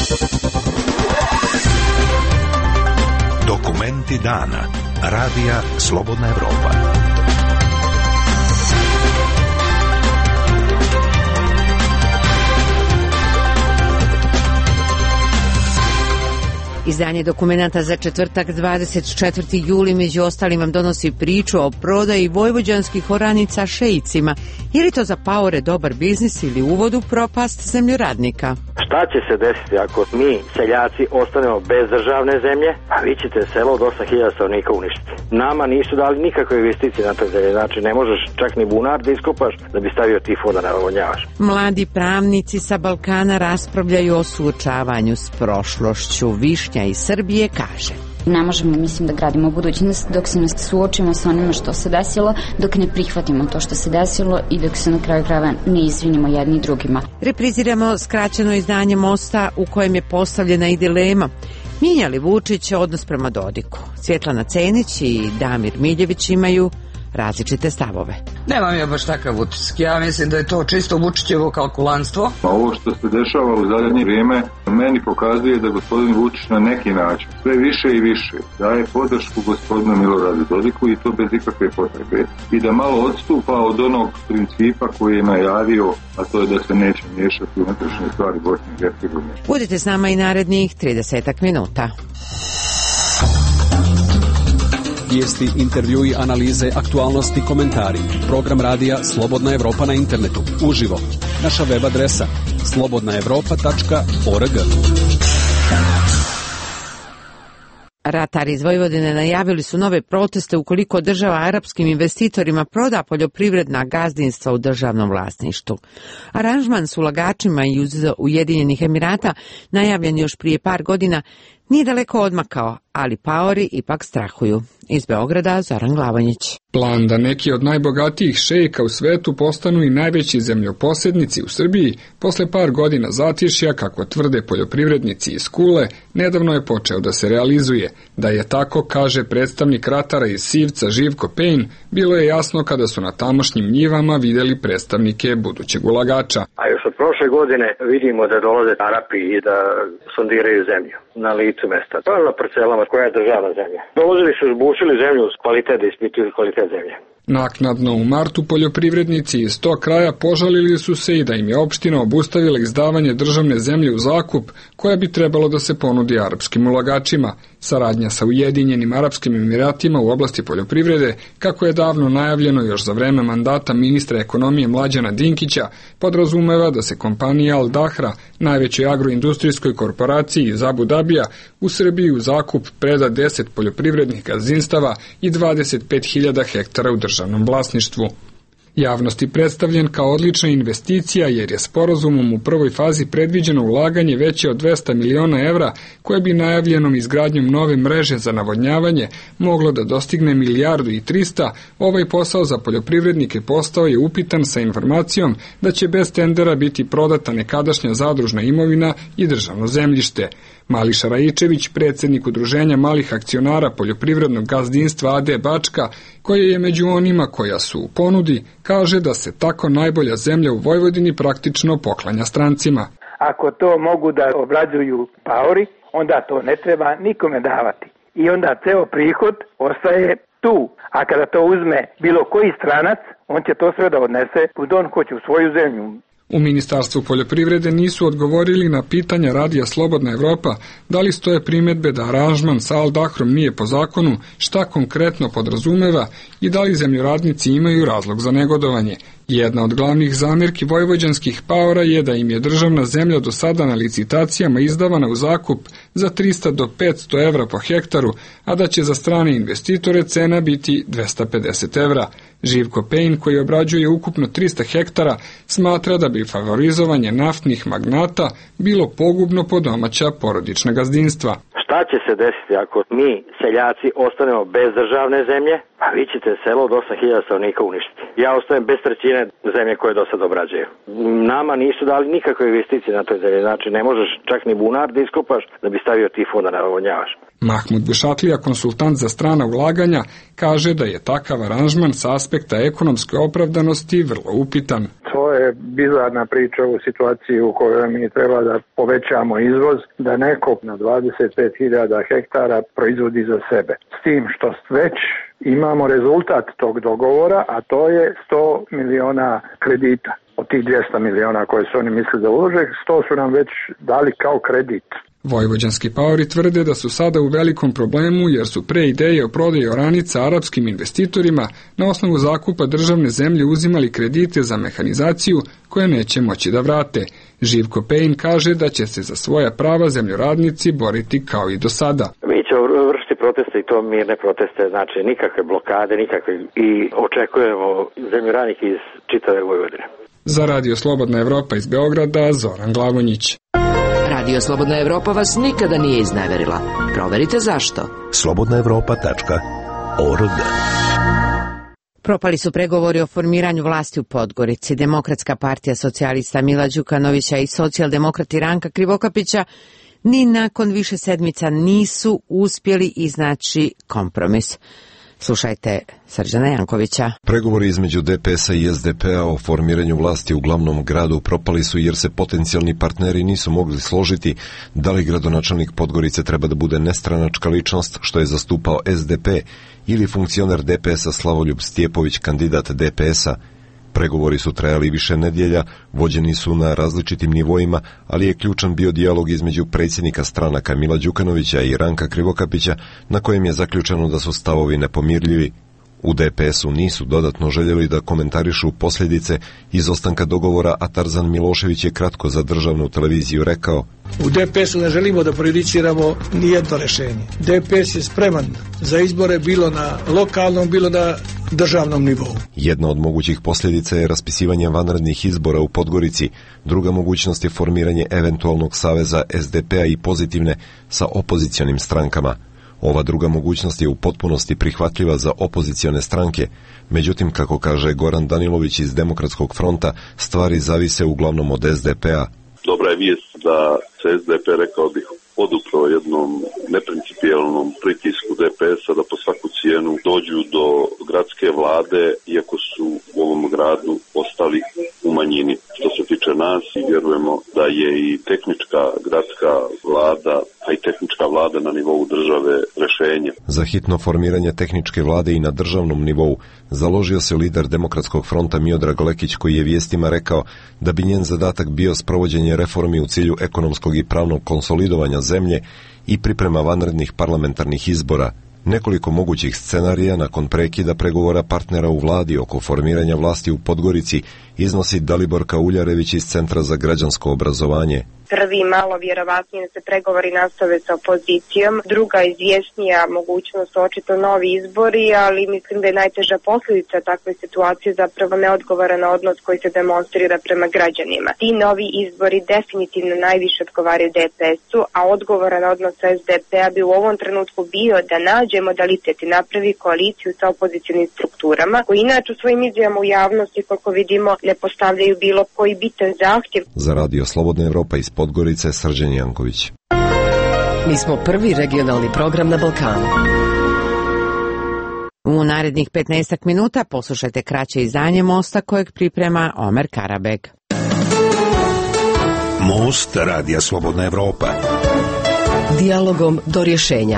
Dokumenti dana. Radija Slobodna Evropa. Izdanje dokumenata za četvrtak 24. juli među ostalim vam donosi priču o prodaji vojvođanskih oranica šeicima. Je li to za paore dobar biznis ili uvod u propast zemljoradnika? Šta će se desiti ako mi, seljaci, ostanemo bez državne zemlje, a vi ćete selo od 8.000 stanovnika uništiti? Nama nisu dali nikakve investicije na toj zemlji, znači ne možeš čak ni bunar da iskopaš da bi stavio tifo da navodnjavaš. Mladi pravnici sa Balkana raspravljaju o suočavanju s prošlošću. Višnja iz Srbije kaže: ne možemo, mislim, da gradimo budućnost dok se ne suočimo sa onima što se desilo, dok ne prihvatimo to što se desilo i dok se na kraju krajeva ne izvinimo jedni drugima. Repriziramo skraćeno izdanje Mosta u kojem je postavljena i dilema: mijenja li Vučić odnos prema Dodiku? Svjetlana Cenić i Damir Miljević imaju različite stavove. Nemam ja baš takav utisak. Ja mislim da je to čisto Vučićevo kalkulantstvo. Ovo što se dešava u zadnje vrijeme meni pokazuje da gospodin Vučić na neki način sve više i više daje podršku gospodinu Miloradu Dodiku i to bez ikakve potrebe. I da malo odstupa od onog principa koji je najavio, a to je da se neće miješati u unutrašnje stvari Bosne i Hercegovine. Budite s nama i narednih 30 minuta. Vijesti, intervjui, analize, aktualnosti, komentari. Program radija Slobodna Evropa na internetu. Uživo. Naša web adresa slobodnaevropa.org. Ratari iz Vojvodine najavili su nove proteste ukoliko država arapskim investitorima proda poljoprivredna gazdinstva u državnom vlasništvu. Aranžman s ulagačima iz Ujedinjenih Emirata, najavljen još prije par godina, nije daleko odmakao, ali paori ipak strahuju. Iz Beograda Zoran Glavanjić. Plan da neki od najbogatijih šejka u svetu postanu i najveći zemljoposjednici u Srbiji posle par godina zatišja, kako tvrde poljoprivrednici iz Kule, nedavno je počeo da se realizuje. Da je tako, kaže predstavnik ratara iz Sivca Živko Pejn, bilo je jasno kada su na tamošnjim njivama vidjeli predstavnike budućeg ulagača. A još od prošle godine vidimo da dolaze Arapi i da sondiraju zemlju na licu mesta. To je na parcelama koja je državna zemlja. Dolazili su, bušili zemlju uz kvalitet, da ispituju kvalitet zemlje. Naknadno u martu poljoprivrednici iz tog kraja požalili su se i da im je opština obustavila izdavanje državne zemlje u zakup koja bi trebalo da se ponudi arapskim ulagačima. Saradnja sa Ujedinjenim Arapskim Emiratima u oblasti poljoprivrede, kako je davno najavljeno još za vreme mandata ministra ekonomije Mlađana Dinkića, podrazumeva da se kompanija Al Dahra, najvećoj agroindustrijskoj korporaciji iz Abu Dabija, u Srbiji u zakup preda 10 poljoprivrednih gazdinstava i 25.000 hektara u državnom vlasništvu. Javnosti predstavljen kao odlična investicija jer je sporazumom u prvoj fazi predviđeno ulaganje veće od 200 miliona evra koje bi najavljenom izgradnjom nove mreže za navodnjavanje moglo da dostigne 1,3 milijarde. Ovaj posao za poljoprivrednike postao je upitan sa informacijom da će bez tendera biti prodata nekadašnja zadružna imovina i državno zemljište. Mališa Raičević, predsjednik Udruženja malih akcionara poljoprivrednog gazdinstva AD Bačka, koje je među onima koja su u ponudi, kaže da se tako najbolja zemlja u Vojvodini praktično poklanja strancima. Ako to mogu da obrađuju paori, onda to ne treba nikome davati. I onda ceo prihod ostaje tu. A kada to uzme bilo koji stranac, on će to sve da odnese kud on hoće u svoju zemlju. U Ministarstvu poljoprivrede nisu odgovorili na pitanja radija Slobodna Evropa da li stoje primjedbe da aranžman sa Al Dahrom nije po zakonu, šta konkretno podrazumeva i da li zemljoradnici imaju razlog za negodovanje. Jedna od glavnih zamjerki vojvođanskih paora je da im je državna zemlja do sada na licitacijama izdavana u zakup za 300 do 500 evra po hektaru, a da će za strane investitore cena biti 250 evra. Živko Pejn, koji obrađuje ukupno 300 hektara, smatra da bi favorizovanje naftnih magnata bilo pogubno po domaća porodična gazdinstva. Šta će se desiti ako mi, seljaci, ostanemo bez državne zemlje? Pa vi ćete selo od 8.000 stanovnika uništiti. Ja ostajem bez trećine zemlje koje do sad obrađaju. Nama nisu dali nikakve investicije na toj zemlji. Znači ne možeš čak ni bunar da iskopaš da bi stavio tifon da navodnjavaš. Mahmud Bešatlija, konsultant za strana ulaganja, kaže da je takav aranžman s aspekta ekonomske opravdanosti vrlo upitan. To je bizarna priča u situaciji u kojoj mi treba da povećamo izvoz, da neko na 25.000 hektara proizvodi za sebe. S tim što već imamo rezultat tog dogovora, a to je 100 miliona kredita. Od tih 200 miliona koje su oni mislili da ulože, 100 su nam već dali kao kredit. Vojvođanski paori tvrde da su sada u velikom problemu jer su pre ideje o prodaji oranica arapskim investitorima na osnovu zakupa državne zemlje uzimali kredite za mehanizaciju koje neće moći da vrate. Živko Pejin kaže da će se za svoja prava zemljoradnici boriti kao i do sada. Mi ćemo vršiti proteste i to mirne proteste, znači nikakve blokade, nikakve, i očekujemo zemljoradnike iz čitave Vojvodine. Za Radio Slobodna Evropa iz Beograda, Zoran Glavonjić. Radio Slobodna Evropa vas nikada nije izneverila. Proverite zašto. slobodnaevropa.org. Propali su pregovori o formiranju vlasti u Podgorici. Demokratska partija socijalista Mila Đukanovića i socijaldemokrati Ranka Krivokapića ni nakon više sedmica nisu uspjeli iznaći kompromis. Slušajte Srđana Jankovića. Pregovori između DPS-a i SDP-a o formiranju vlasti u glavnom gradu propali su jer se potencijalni partneri nisu mogli složiti da li gradonačelnik Podgorice treba da bude nestranačka ličnost, što je zastupao SDP, ili funkcioner DPS-a Slavoljub Stjepović, kandidat DPS-a. Pregovori su trajali više nedjelja, vođeni su na različitim nivoima, ali je ključan bio dijalog između predsjednika stranaka Mila Đukanovića i Ranka Krivokapića, na kojem je zaključeno da su stavovi nepomirljivi. U DPS-u nisu dodatno željeli da komentarišu posljedice izostanka dogovora, a Tarzan Milošević je kratko za državnu televiziju rekao: U DPS-u ne želimo da prejudiciramo nijedno rješenje. DPS je spreman za izbore bilo na lokalnom, bilo na državnom nivou. Jedna od mogućih posljedica je raspisivanje vanrednih izbora u Podgorici. Druga mogućnost je formiranje eventualnog saveza SDP-a i Pozitivne sa opozicionim strankama. Ova druga mogućnost je u potpunosti prihvatljiva za opozicione stranke. Međutim, kako kaže Goran Danilović iz Demokratskog fronta, stvari zavise uglavnom od SDP-a. Dobra je vijest da se SDP, rekao bih, oduprao jednom neprincipijelnom pritisku DPS-a da po svaku cijenu dođu do gradske vlade, iako su u ovom gradu ostali u manjini. Što se tiče nas, i vjerujemo da je i tehnička gradska vlada, a i tehnička vlada na nivou države rješenje. Za hitno formiranje tehničke vlade i na državnom nivou založio se lider Demokratskog fronta Miodrag Lekić, koji je vijestima rekao da bi njen zadatak bio sprovođenje reformi u cilju ekonomskog i pravnog konsolidovanja zemlje i priprema vanrednih parlamentarnih izbora. Nekoliko mogućih scenarija nakon prekida pregovora partnera u vladi oko formiranja vlasti u Podgorici iznosi Daliborka Uljarević iz Centra za građansko obrazovanje. Prvi malo vjerovatnije da se pregovori nastave sa opozicijom, druga izvjesnija mogućnost očito novi izbori, ali mislim da je najteža posljedica takve situacije zapravo neodgovoran odnos koji se demonstrira prema građanima. Ti novi izbori definitivno najviše odgovaraju DPS-u, a odgovoran odnos SDP-a bi u ovom trenutku bio da nađe modalitet i napravi koaliciju sa opozicionim strukturama, koji inače u svojim izjavama u javnosti, koliko vidimo, ne postavljaju bilo koji bitan zahtjev. Za Radio Slobodna Evropa iz Podgorice, Srđan Janković. Mi smo prvi regionalni program na Balkanu. U narednih 15 minuta poslušajte kraće izdanje Mosta kojeg priprema Omer Karabek. Most Radija Slobodna Evropa. Dijalogom do rješenja.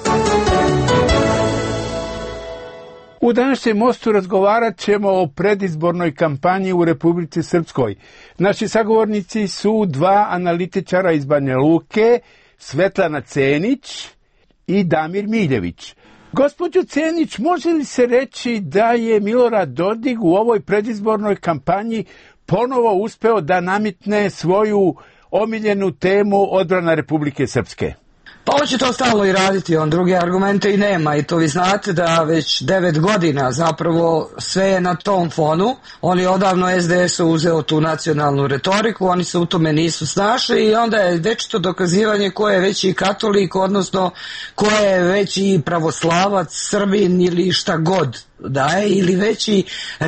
U današnjem Mostu razgovarat ćemo o predizbornoj kampanji u Republici Srpskoj. Naši sagovornici su dva analitičara iz Banja Luke, Svetlana Cenić i Damir Miljević. Gospođo Cenić, može li se reći da je Milorad Dodik u ovoj predizbornoj kampanji ponovo uspeo da nametne svoju omiljenu temu odbrana Republike Srpske? Pa on će to stalno i raditi, on druge argumente i nema i to vi znate da već 9 godina zapravo sve je na tom fonu. On je odavno SDS uzeo tu nacionalnu retoriku, oni se u tome nisu snašli i onda je večito dokazivanje ko je veći katolik, odnosno ko je veći pravoslavac, Srbin ili šta god daje, ili veći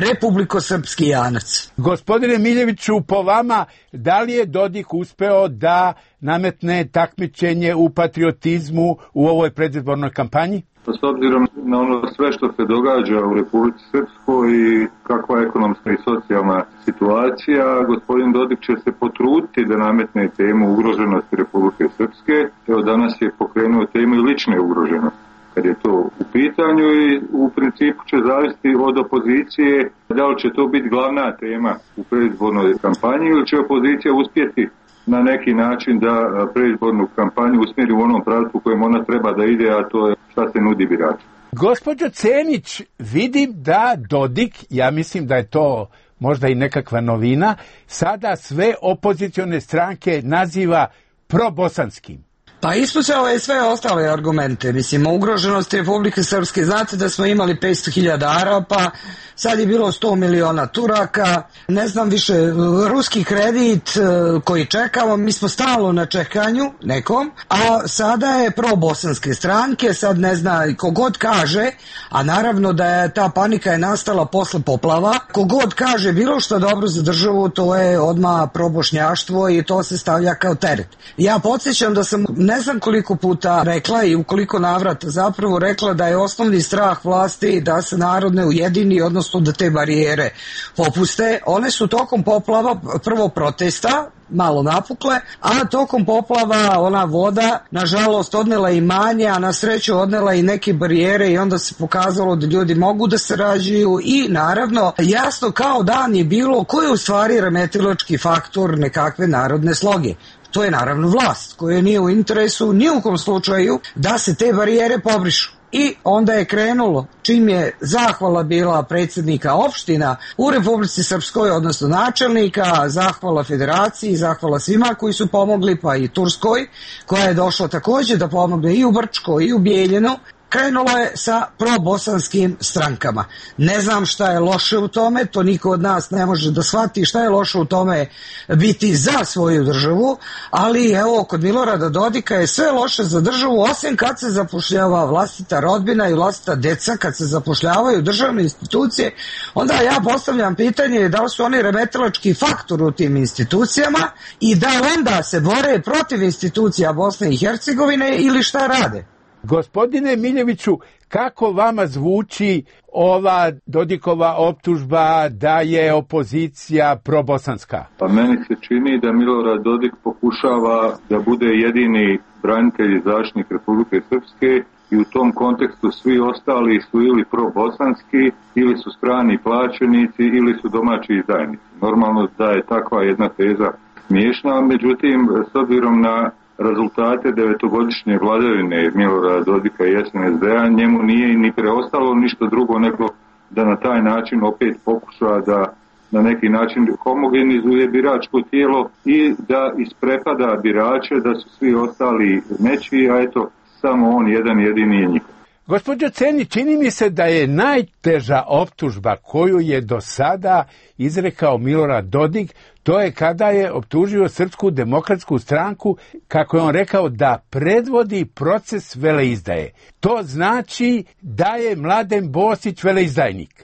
republikosrpskijanac. Gospodine Miljeviću, po vama, da li je Dodik uspeo da nametne takmičenje u patriotizmu u ovoj predizbornoj kampanji? S obzirom na ono sve što se događa u Republici Srpskoj i kakva je ekonomska i socijalna situacija, gospodin Dodik će se potruditi da nametne temu ugroženosti Republike Srpske. Evo danas je pokrenuo temu i lične ugroženosti kad je to u pitanju i u principu će zavisiti od opozicije da li će to biti glavna tema u predizbornoj kampanji ili će opozicija uspjeti na neki način da predizbornu kampanju usmjeri u onom pravcu u kojem ona treba da ide, a to je šta se nudi biraču. Gospođo Cenić, vidim da Dodik, ja mislim da je to možda i nekakva novina, sada sve opozicione stranke naziva probosanskim. Pa ispucao je sve ostale argumente, mislim, o ugroženosti Republike Srpske. Znate da smo imali 500.000 Arapa, sad je bilo 100 miliona Turaka, ne znam više, ruski kredit koji čekamo, mi smo stalno na čekanju nekom, a sada je probosanske stranke, sad ne zna, kogod kaže, a naravno da je ta panika je nastala posle poplava, kogod kaže bilo što dobro za državu, to je odmah probošnjaštvo i to se stavlja kao teret. Ja podsjećam da sam ne znam koliko puta rekla i u koliko navrata zapravo rekla da je osnovni strah vlasti da se narod ne ujedini, odnosno da te barijere popuste. One su tokom poplava prvo protesta malo napukle, a tokom poplava ona voda nažalost odnela i manje, a na sreću odnela i neke barijere i onda se pokazalo da ljudi mogu da se rađuju i naravno jasno kao dan je bilo ko je u stvari remetilački faktor nekakve narodne sloge. To je naravno vlast koja nije u interesu ni u kom slučaju da se te barijere pobrišu. I onda je krenulo, čim je zahvala bila predsjednika opština u Republici Srpskoj, odnosno načelnika, zahvala federaciji, zahvala svima koji su pomogli, pa i Turskoj, koja je došla također da pomogne i u Brčko i u Bijeljinu, krenulo je sa probosanskim strankama. Ne znam šta je loše u tome, to niko od nas ne može da shvati šta je loše u tome biti za svoju državu, ali evo kod Milorada Dodika je sve loše za državu, osim kad se zapošljava vlastita rodbina i vlastita deca, kad se zapošljavaju državne institucije, onda ja postavljam pitanje da li su oni remetilački faktor u tim institucijama i da onda se bore protiv institucija Bosne i Hercegovine ili šta rade. Gospodine Miljeviću, kako vama zvuči ova Dodikova optužba da je opozicija probosanska? Pa meni se čini da Milorad Dodik pokušava da bude jedini branitelj i zaštitnik Republike Srpske i u tom kontekstu svi ostali su ili probosanski, ili su strani plaćenici, ili su domaći izdajnici. Normalno da je takva jedna teza smiješna, međutim, s obzirom na rezultate devetogodišnje vladavine Milorada Dodika i SNSD-a, njemu nije ni preostalo ništa drugo nego da na taj način opet pokuša da na neki način homogenizuje biračko tijelo i da isprepada birače, da su svi ostali nečiji, a eto samo on jedan jedini je njihov. Gospođo Ceni, čini mi se da je najteža optužba koju je do sada izrekao Milorad Dodik, to je kada je optužio Srpsku demokratsku stranku, kako je on rekao, da predvodi proces veleizdaje. To znači da je Mladen Bosić veleizdajnik.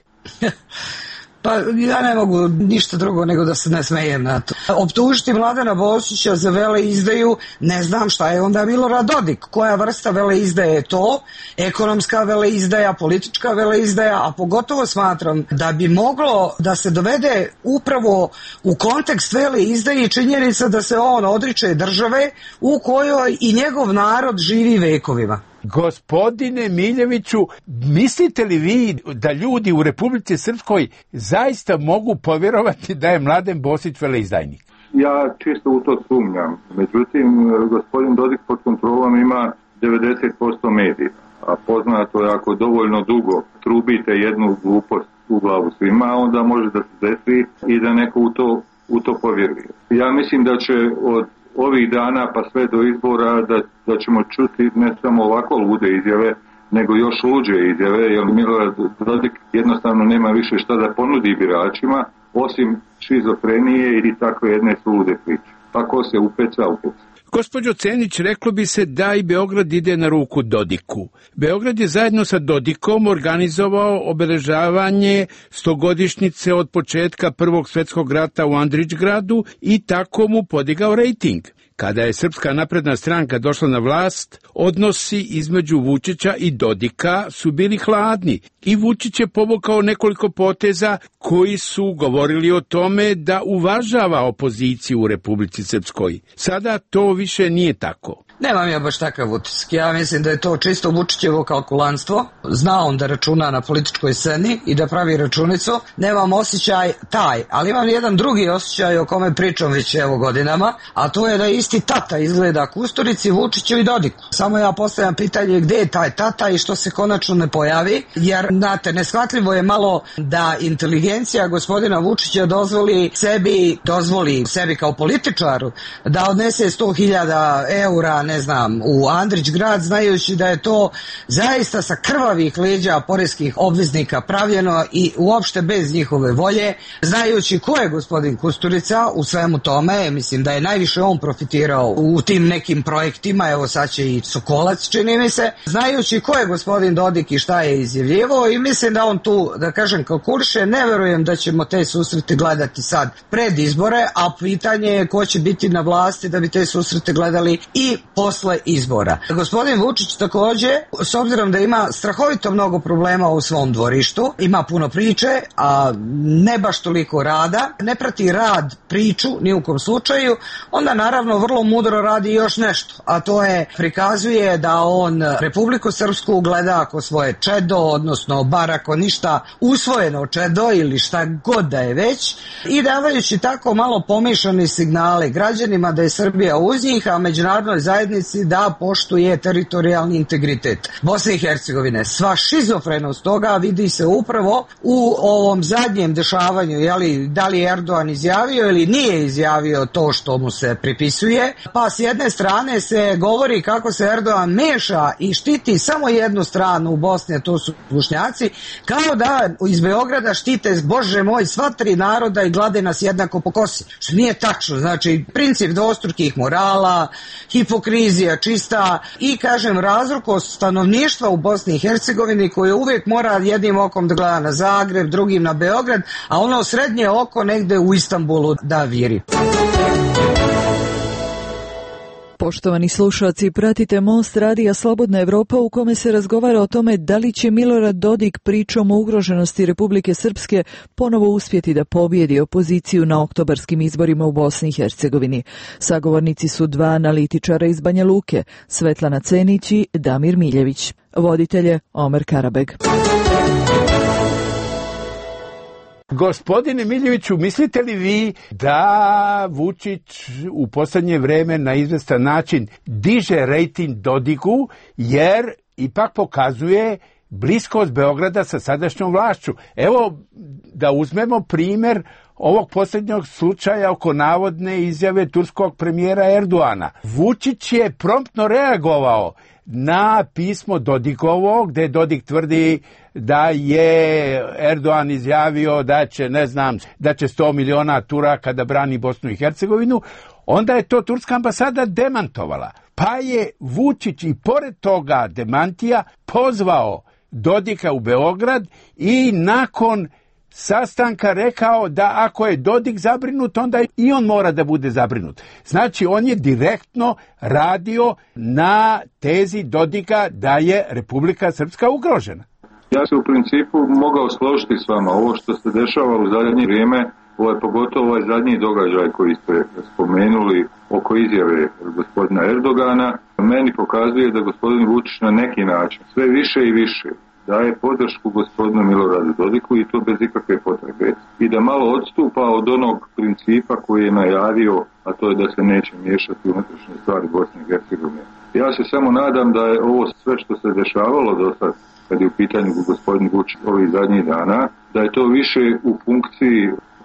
Pa ja ne mogu ništa drugo nego da se ne smejem na to. Optužiti Mladena Bosića za veleizdaju, ne znam šta je onda Milorad Dodik. Koja vrsta veleizdaje je to? Ekonomska veleizdaja, politička veleizdaja, a pogotovo smatram da bi moglo da se dovede upravo u kontekst veleizdaje i činjenica da se on odriče države u kojoj i njegov narod živi vekovima. Gospodine Miljeviću, mislite li vi da ljudi u Republici Srpskoj zaista mogu povjerovati da je Mladen Bosić veleizdajnik? Ja čisto u to sumnjam. Međutim, gospodin Dodik pod kontrolom ima 90% medija. A poznato je ako dovoljno dugo trubite jednu glupost u glavu svima, onda može da se desi i da neko u to povjeruje. Ja mislim da će od ovih dana pa sve do izbora da ćemo čuti ne samo ovako lude izjave, nego još luđe izjave, jer Milorad Dodik jednostavno nema više šta da ponudi biračima, osim šizofrenije i takve jedne lude priče. Pa ko se upeca. Gospođo Cenić, reklo bi se da i Beograd ide na ruku Dodiku. Beograd je zajedno sa Dodikom organizovao obeležavanje 100-godišnjice od početka Prvog svjetskog rata u Andrićgradu i tako mu podigao rejting. Kada je Srpska napredna stranka došla na vlast, odnosi između Vučića i Dodika su bili hladni i Vučić je povukao nekoliko poteza koji su govorili o tome da uvažava opoziciju u Republici Srpskoj. Sada to više nije tako. Nemam ja baš takav utisak. Ja mislim da je to čisto Vučićevo kalkulantstvo. Zna on da računa na političkoj sceni i da pravi računicu. Nemam osjećaj taj, ali imam jedan drugi osjećaj o kome pričam već evo godinama, a to je da isti tata izgleda Kusturici, Vučiću i Dodiku. Samo ja postavljam pitanje gde je taj tata i što se konačno ne pojavi, jer znate, neshvatljivo je malo da inteligencija gospodina Vučića dozvoli sebi kao političaru da odnese 100.000 eura, ne znam, u Andrićgrad, znajući da je to zaista sa krvavih leđa poreskih obveznika pravljeno i uopšte bez njihove volje, znajući ko je gospodin Kusturica u svemu tome. Mislim da je najviše on profitirao u tim nekim projektima, evo sad će i Sokolac, čini mi se, znajući ko je gospodin Dodik i šta je izjavljivao, i mislim da on tu, da kažem, kalkuliše. Ne verujem da ćemo te susrete gledati sad pred izbore, a pitanje je ko će biti na vlasti da bi te susrete gledali i posle izbora. Gospodin Vučić takođe, s obzirom da ima strahovito mnogo problema u svom dvorištu, ima puno priče, a ne baš toliko rada, ne prati rad priču ni u kom slučaju, onda naravno vrlo mudro radi još nešto, a to je prikazuje da on Republiku Srpsku gleda ako svoje čedo, odnosno bar ako ništa usvojeno čedo ili šta god da je već, i davajući tako malo pomešane signale građanima da je Srbija uz njih, a međunarodnoj zajednici da poštuje teritorijalni integritet Bosne i Hercegovine. Sva šizofrenost toga vidi se upravo u ovom zadnjem dešavanju, da li je Erdogan izjavio ili nije izjavio to što mu se pripisuje, pa s jedne strane se govori kako se Erdogan meša i štiti samo jednu stranu u Bosni, a to su Bošnjaci, kao da iz Beograda štite, Bože moj, sva tri naroda i glade nas jednako po kosi. Što nije tačno, znači princip dvostrukih morala, hipokrizija čista i, kažem, razrukost stanovništva u Bosni i Hercegovini koje uvijek mora jednim okom da gleda na Zagreb, drugim na Beograd, a ono srednje oko negde u Istanbulu da viri. Poštovani slušalci, pratite Most radija Slobodna Evropa u kome se razgovara o tome da li će Milorad Dodik pričom o ugroženosti Republike Srpske ponovo uspjeti da pobijedi opoziciju na oktobarskim izborima u Bosni i Hercegovini. Sagovornici su dva analitičara iz Banja Luke, Svetlana Cenić i Damir Miljević. Voditelje Omer Karabeg. Gospodine Miljeviću, mislite li vi da Vučić u posljednje vreme na izvestan način diže rejting Dodiku, jer ipak pokazuje bliskost Beograda sa sadašnjom vlašću? Evo, da uzmemo primjer ovog posljednjeg slučaja oko navodne izjave turskog premijera Erdoana. Vučić je promptno reagovao na pismo Dodikovo, gdje Dodik tvrdi da je Erdogan izjavio da će 100 miliona Turaka da brani Bosnu i Hercegovinu. Onda je to turska ambasada demantovala. Pa je Vučić i pored toga demantija pozvao Dodika u Beograd i nakon sastanka rekao da ako je Dodik zabrinut, onda i on mora da bude zabrinut. Znači, on je direktno radio na tezi Dodika da je Republika Srpska ugrožena. Ja se u principu mogao složiti s vama. Ovo što se dešava u zadnje vrijeme, pogotovo ovaj zadnji događaj koji ste spomenuli oko izjave gospodina Erdogana, meni pokazuje da gospodin Vučić na neki način sve više i više daje podršku gospodinu Miloradu Dodiku i to bez ikakve potrebe. I da malo odstupa od onog principa koji je najavio, a to je da se neće miješati u unutrašnje stvari Bosne i Hercegovine. Ja se samo nadam da je ovo sve što se dešavalo do sad, kad je u pitanju gospodin Vučić ovih zadnjih dana, da je to više u funkciji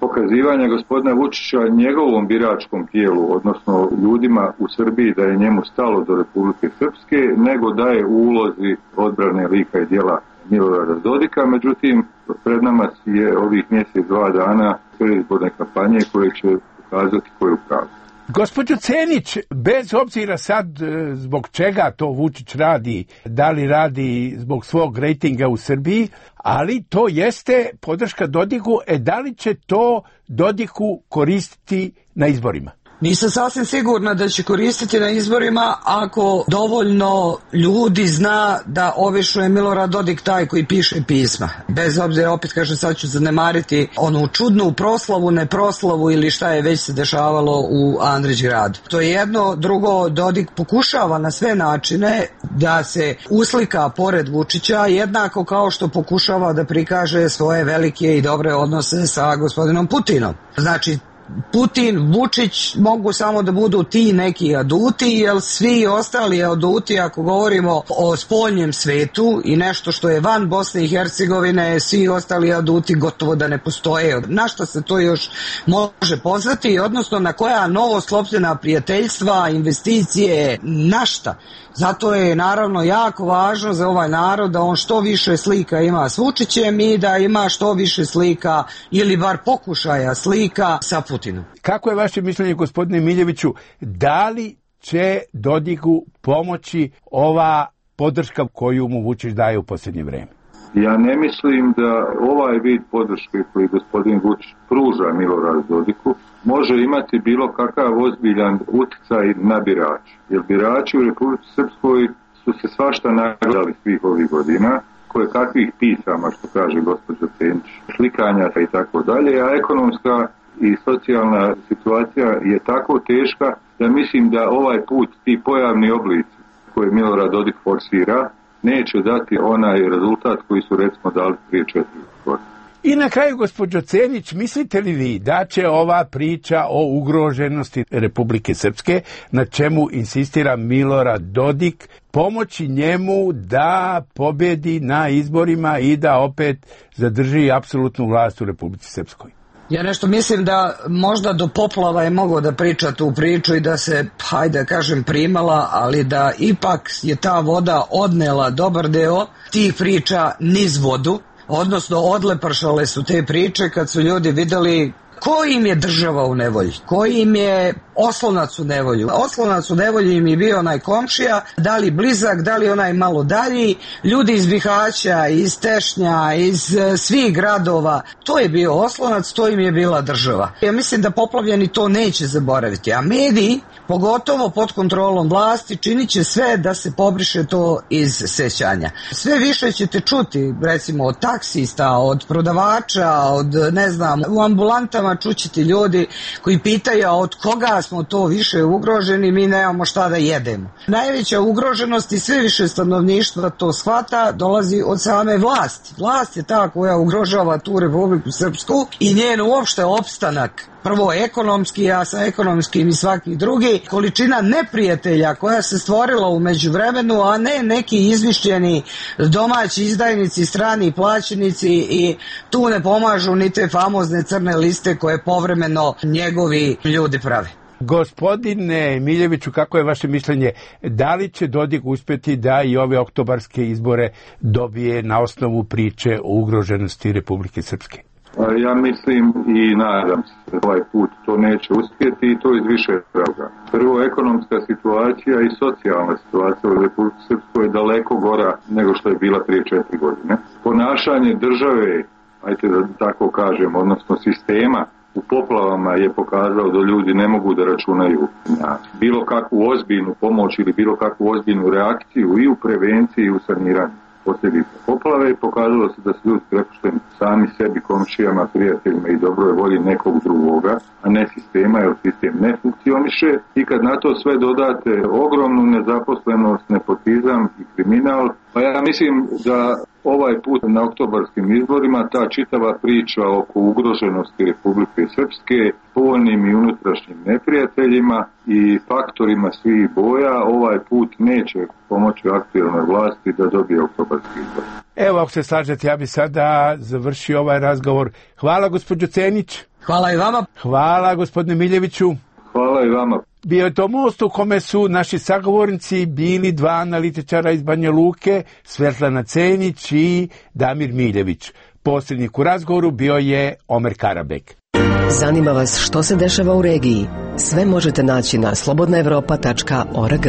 pokazivanja gospodina Vučića njegovom biračkom tijelu, odnosno ljudima u Srbiji da je njemu stalo do Republike Srpske, nego da je u ulozi odbrane lika i djela Milorada Dodika. Međutim, pred nama je ovih mjesec, 2 dana predizborne kampanje koje će pokazati koju pravu. Gospođo Cenić, bez obzira sad zbog čega to Vučić radi, da li radi zbog svog rejtinga u Srbiji, ali to jeste podrška Dodiku, da li će to Dodiku koristiti na izborima? Nisam sasvim sigurna da će koristiti na izborima ako dovoljno ljudi zna da obično je Milorad Dodik taj koji piše pisma. Bez obzira, opet kažem, sad ću zanemariti onu čudnu proslavu, neproslavu ili šta je već se dešavalo u Andrićgradu. To je jedno. Drugo, Dodik pokušava na sve načine da se uslika pored Vučića, jednako kao što pokušava da prikaže svoje velike i dobre odnose sa gospodinom Putinom. Znači, Putin, Vučić mogu samo da budu ti neki aduti, jer svi ostali aduti, ako govorimo o spoljnjem svetu i nešto što je van Bosne i Hercegovine, svi ostali aduti gotovo da ne postoje. Na što se to još može pozvati, odnosno na koja novo sklopljena prijateljstva, investicije, na šta? Zato je naravno jako važno za ovaj narod da on što više slika ima s Vučićem i da ima što više slika ili bar pokušaja slika sa Putinom. Kako je vaše mišljenje, gospodine Miljeviću, da li će Dodiku pomoći ova podrška koju mu Vučić daje u posljednje vrijeme? Ja ne mislim da ovaj vid podrške koji gospodin Vučić pruža Miloradu Dodiku može imati bilo kakav ozbiljan utjecaj na birače. Jer birači u Republici Srpskoj su se svašta nagledali svih ovih godina, koje kakvih pisama, što kaže gospođa Cenić, slikanja i tako dalje, a ekonomska i socijalna situacija je tako teška da mislim da ovaj put ti pojavni oblici koje Milorad Dodik forsira neće dati onaj rezultat koji su recimo dali prije 4 godine. I na kraju, gospođo Cenić, mislite li vi da će ova priča o ugroženosti Republike Srpske, na čemu insistira Milorad Dodik, pomoći njemu da pobjedi na izborima i da opet zadrži apsolutnu vlast u Republici Srpskoj? Ja nešto mislim da možda do poplava je mogao da priča tu priču i da se, hajde kažem, primala, ali da ipak je ta voda odnela dobar deo tih priča niz vodu, odnosno odlepršale su te priče kad su ljudi vidjeli ko im je država u nevolji, koji im je oslonac u nevolju. Oslonac u nevolji im je bio onaj komšija, da li blizak, da li onaj malo dalji, ljudi iz Bihaća, iz Tešnja, iz svih gradova. To je bio oslonac, to im je bila država. Ja mislim da poplavljeni to neće zaboraviti, a mediji, pogotovo pod kontrolom vlasti, činit će sve da se pobriše to iz sećanja. Sve više ćete čuti, recimo, od taksista, od prodavača, od, ne znam, u ambulantama čućete ljudi koji pitaju od koga smo to više ugroženi, mi nemamo šta da jedemo. Najveća ugroženost i sve više stanovništva to shvata dolazi od same vlasti. Vlast je ta koja ugrožava tu Republiku Srpsku i njen uopšte opstanak. Prvo ekonomski, a sa ekonomskim i svaki drugi. Količina neprijatelja koja se stvorila u međuvremenu, a ne neki izmišljeni domaći izdajnici, strani plaćenici, i tu ne pomažu ni te famozne crne liste koje povremeno njegovi ljudi prave. Gospodine Miljeviću, kako je vaše mišljenje? Da li će Dodik uspjeti da i ove oktobarske izbore dobije na osnovu priče o ugroženosti Republike Srpske? Ja mislim i nadam se da ovaj put to neće uspjeti, i to iz više razloga. Prvo, ekonomska situacija i socijalna situacija u Republici Srpskoj je daleko gora nego što je bila prije 4 godine. Ponašanje države, ajte da tako kažem, odnosno sistema u poplavama je pokazao da ljudi ne mogu da računaju na bilo kakvu ozbiljnu pomoć ili bilo kakvu ozbiljnu reakciju i u prevenciji i u saniranju posljedica poplave, i pokazalo se da su ljudi prepušteni sami sebi, komšijama, prijateljima i dobroj volji nekog drugoga, a ne sistema, jer sistem ne funkcioniše. I kad na to sve dodate ogromnu nezaposlenost, nepotizam i kriminal, pa ja mislim da Ovaj put na oktobarskim izborima ta čitava priča oko ugroženosti Republike Srpske, povoljnim i unutrašnjim neprijateljima i faktorima svih boja, ovaj put neće pomoći aktualnoj vlasti da dobije oktobarski izbor. Evo, ako se slažete, ja bi sada završio ovaj razgovor. Hvala, gospođo Cenić. Hvala i vama. Hvala, gospodine Miljeviću. Hvala i vama. Bio je to most u kome su naši sagovornici bili dva analitičara iz Banja Luke, Svetlana Cenić i Damir Miljević. Posrednik u razgovoru bio je Omer Karabek. Zanima vas što se dešava u regiji? Sve možete naći na slobodnaevropa.org.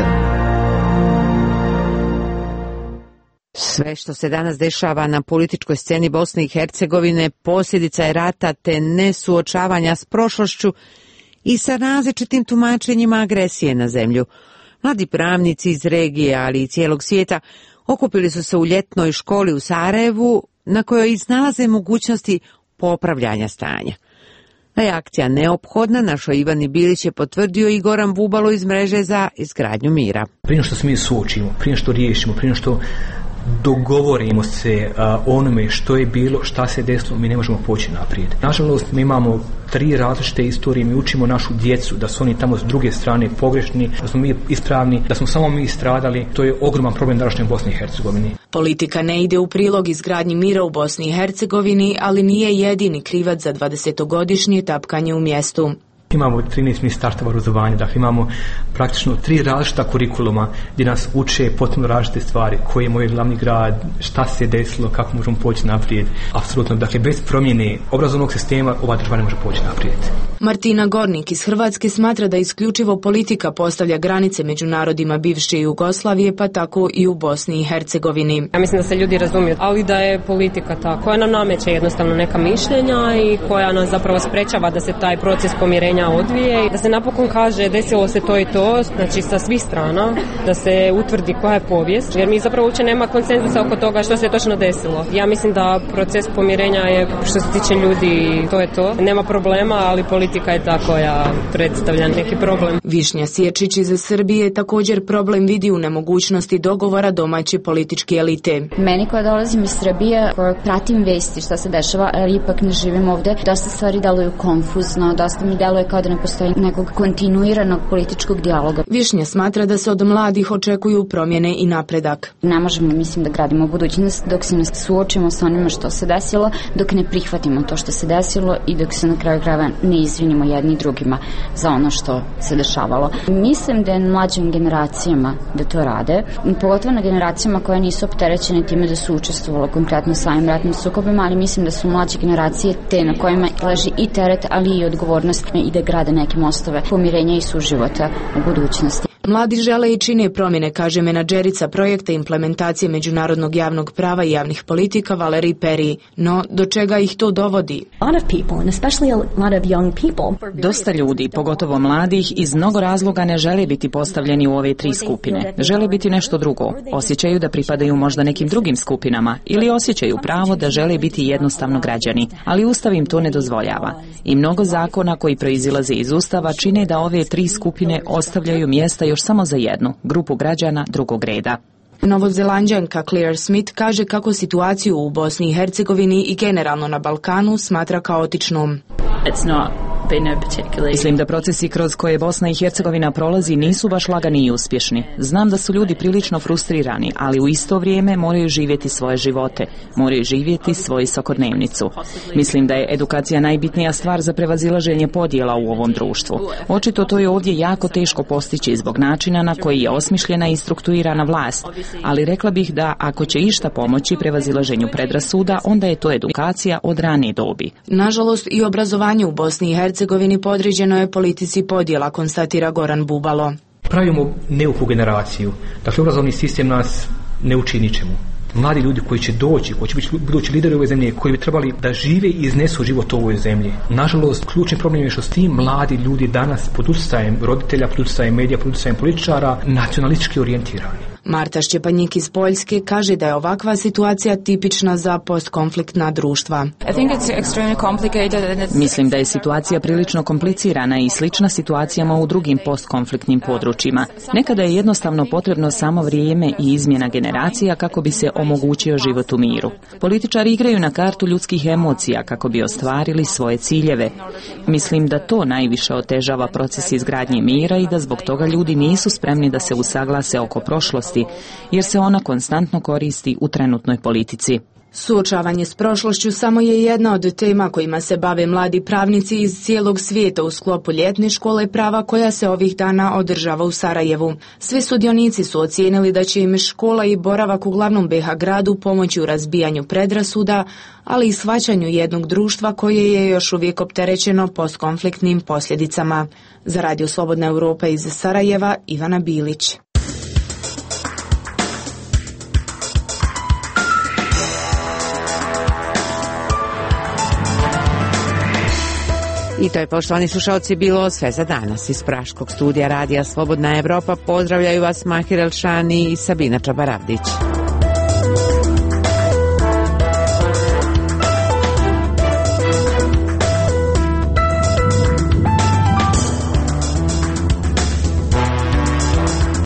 Sve što se danas dešava na političkoj sceni Bosne i Hercegovine posljedica je rata te nesuočavanja s prošlošću i sa različitim tumačenjima agresije na zemlju. Mladi pravnici iz regije, ali i cijelog svijeta, okupili su se u ljetnoj školi u Sarajevu na kojoj iznalaze mogućnosti popravljanja stanja. Da je akcija neophodna, našoj Ivani Bilić je potvrdio i Goran Bubalo iz Mreže za izgradnju mira. Prije što se mi suočimo, prije što riješimo, prije što dogovorimo se onome što je bilo, šta se desilo, mi ne možemo poći naprijed. Nažalost, mi imamo 3 različite istorije, mi učimo našu djecu da su oni tamo s druge strane pogrešni, da smo mi ispravni, da smo samo mi stradali. To je ogroman problem današnje u Bosni i Hercegovini. Politika ne ide u prilog izgradnji mira u Bosni i Hercegovini, ali nije jedini krivac za 20-godišnje tapkanje u mjestu. Imamo 13 ministarstava obrazovanja, dakle imamo praktično 3 različita kurikuluma gdje nas uče potpuno različite stvari, koji je moj glavni grad, šta se desilo, kako možemo poći naprijed. Apsolutno, dakle bez promjene obrazovnog sistema ova država ne može poći naprijed. Martina Gornik iz Hrvatske smatra da isključivo politika postavlja granice među narodima bivše Jugoslavije, pa tako i u Bosni i Hercegovini. Ja mislim da se ljudi razumiju, ali da je politika ta koja nam nameće jednostavno neka mišljenja i koja nas zapravo sprečava da se taj proces pomirenja odvije i da se napokon kaže desilo se to i to, znači sa svih strana, da se utvrdi koja je povijest, jer mi zapravo uopće nema konsenzusa oko toga što se točno desilo. Ja mislim da proces pomirenja je, što se tiče ljudi, to je to. Nema problema, ali politika je ta koja predstavlja neki problem. Višnja Sječić iz Srbije također problem vidi u nemogućnosti dogovora domaće političke elite. Meni koja dolazim iz Srbije, koja pratim vesti šta se dešava, ali ipak ne živim ovdje, dosta stvari deluju konfuzno, dosta mi deluje kao da ne postoji nekog kontinuiranog političkog dijaloga. Višnja smatra da se od mladih očekuju promjene i napredak. Ne možemo, mislim, da gradimo budućnost dok se ne suočimo sa onima što se desilo, dok ne prihvatimo to što se desilo i dok se na kraju krajeva ne izvinimo jedni drugima za ono što se dešavalo. Mislim da je mlađim generacijama da to rade, pogotovo na generacijama koje nisu opterećene time da su učestvovalo konkretno sa ovim ratnim sukobima, ali mislim da su mlađe generacije te na kojima leži i teret, ali i odgovornost i da grade neke mostove pomirenja i suživota u budućnosti. Mladi žele i čine promjene, kaže menadžerica projekta implementacije međunarodnog javnog prava i javnih politika Valerij Peri. No, do čega ih to dovodi? Dosta ljudi, pogotovo mladih, iz mnogo razloga ne žele biti postavljeni u ove 3 skupine. Žele biti nešto drugo. Osjećaju da pripadaju možda nekim drugim skupinama ili osjećaju pravo da žele biti jednostavno građani, ali Ustav im to ne dozvoljava. I mnogo zakona koji proizilaze iz Ustava čine da ove 3 skupine ostavljaju mjesta još samo za jednu, grupu građana drugog reda. Novozelanđanka Claire Smith kaže kako situaciju u Bosni i Hercegovini i generalno na Balkanu smatra kaotičnom. Mislim da procesi kroz koje Bosna i Hercegovina prolazi nisu baš lagani i uspješni. Znam da su ljudi prilično frustrirani, ali u isto vrijeme moraju živjeti svoje živote, moraju živjeti svoju svakodnevnicu. Mislim da je edukacija najbitnija stvar za prevazilaženje podjela u ovom društvu. Očito to je ovdje jako teško postići zbog načina na koji je osmišljena i strukturirana vlast, ali rekla bih da ako će išta pomoći prevazilaženju predrasuda, onda je to edukacija od rane dobi. Nažalost, i obrazovanje u Bosni i Hercegovini podređeno je politici podjela, konstatira Goran Bubalo. Pravimo neuku generaciju. Dakle, obrazovni sistem nas ne uči ničemu. Mladi ljudi koji će doći, koji će biti budući lideri ove zemlje, koji bi trebali da žive i iznesu život u ovoj zemlji. Nažalost, ključni problem je što s tim mladi ljudi danas pod utjecajem roditelja, pod utjecajem medija, pod utjecajem političara, nacionalistički orijentirani. Marta Šćepanjik iz Poljske kaže da je ovakva situacija tipična za postkonfliktna društva. Mislim da je situacija prilično komplicirana i slična situacijama u drugim postkonfliktnim područjima. Nekada je jednostavno potrebno samo vrijeme i izmjena generacija kako bi se omogućio život u miru. Političari igraju na kartu ljudskih emocija kako bi ostvarili svoje ciljeve. Mislim da to najviše otežava proces izgradnje mira i da zbog toga ljudi nisu spremni da se usaglase oko prošlosti, jer se ona konstantno koristi u trenutnoj politici. Suočavanje s prošlošću samo je jedna od tema kojima se bave mladi pravnici iz cijelog svijeta u sklopu ljetne škole prava koja se ovih dana održava u Sarajevu. Svi sudionici su ocijenili da će im škola i boravak u glavnom BiH gradu pomoći u razbijanju predrasuda, ali i shvaćanju jednog društva koje je još uvijek opterećeno postkonfliktnim posljedicama. Za Radio Slobodna Europa iz Sarajeva, Ivana Bilić. I to je, poštovani slušalci, bilo sve za danas. Iz praškog studija Radija Slobodna Evropa pozdravljaju vas Mahir Elšani i Sabina Čabaravdić.